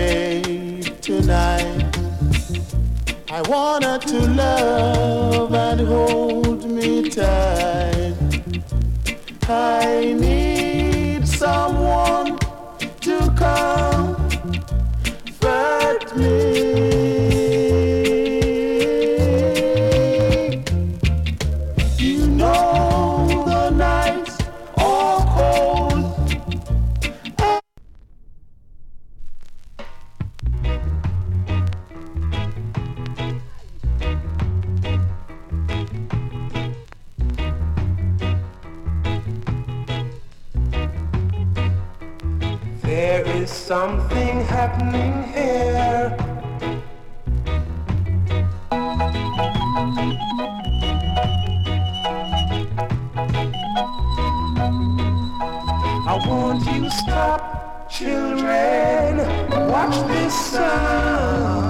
babe tonight. I want her to love and hold me tight. I need someone to comfort me. You know the nights are cold. There is something happening here. I want you to stop, children, watch this sun.